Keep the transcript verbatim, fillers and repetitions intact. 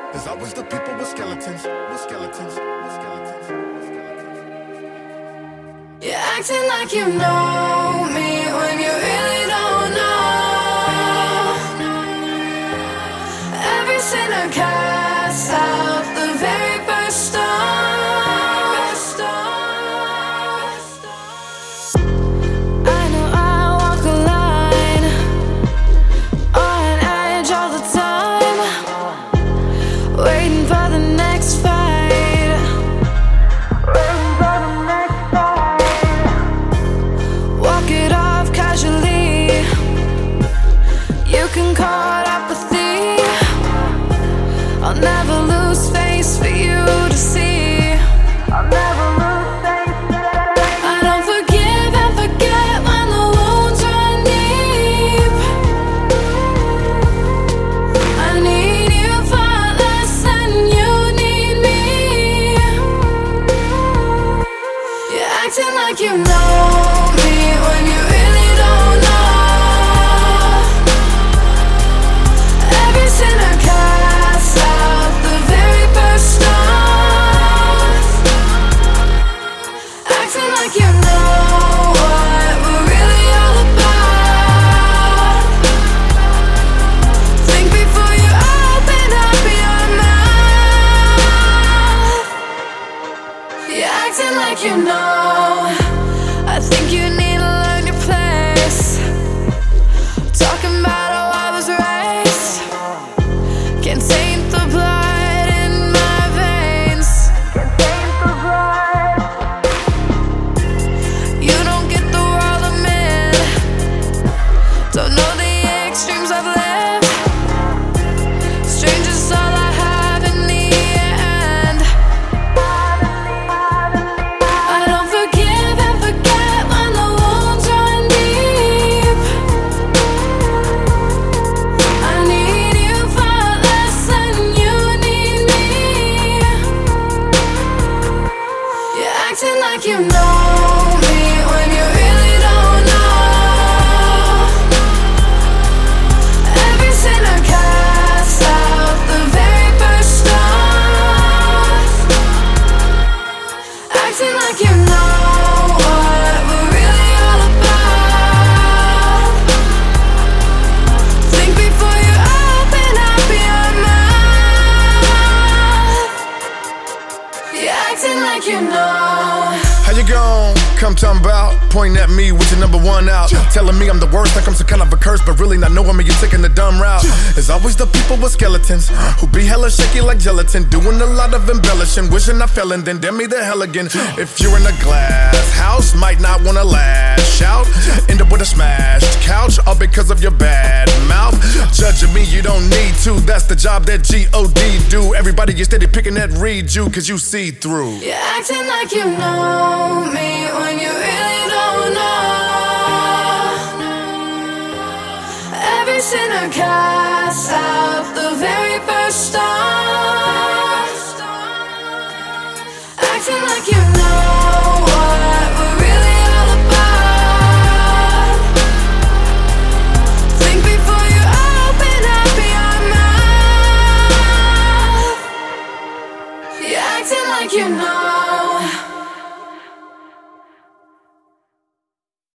There's always the people with skeletons, with skeletons, with skeletons, with skeletons. You're acting like you know me when you really don't know. Every sinner casts out the very first stone. I know I walk a line on edge all the time, waiting for the next fight, waiting for the next fight. Walk it off casually. You can call it apathy. I'll never lose face for you to see. I'll never lose face. I don't forgive and forget when the wounds run deep. I need you far less than you need me. You're acting like you know me when you really don't know. Every sinner casts out the very first stone. Acting like you know what we're really all about. Think before you open up your mouth. You're acting like you know. I think you need to learn your place. Talking about how I was raised can taint the blood in my veins. Can taint the blood. You don't get the world I'm in. Don't know the extremes I've lived. Strangers all I have in the end. I don't forgive and forget when the wounds run deep. I need you far less than you need me. You're acting like you know me when you really don't know. Every sinner casts out the very first stone. Acting like you know what we're really all about. Think before you open up your mouth. You're acting like you know. How you gon' come talking about? Pointing at me with your number one out. Telling me I'm the worst, like I'm some kind of a curse, but really not knowing me, you're taking the dumb route. There's always the people with skeletons who be hella shaky like gelatin, doing a lot of embellishing, wishing I fell and then damn me the hell again. If you're in a glass house, might not wanna lash out, end up with a smashed couch, all because of your bad mouth. Judging me, you don't need to, that's the job that G O D do. Everybody is steady picking that read you, cause you see through. You're acting like you know me when you really don't know. Every sinner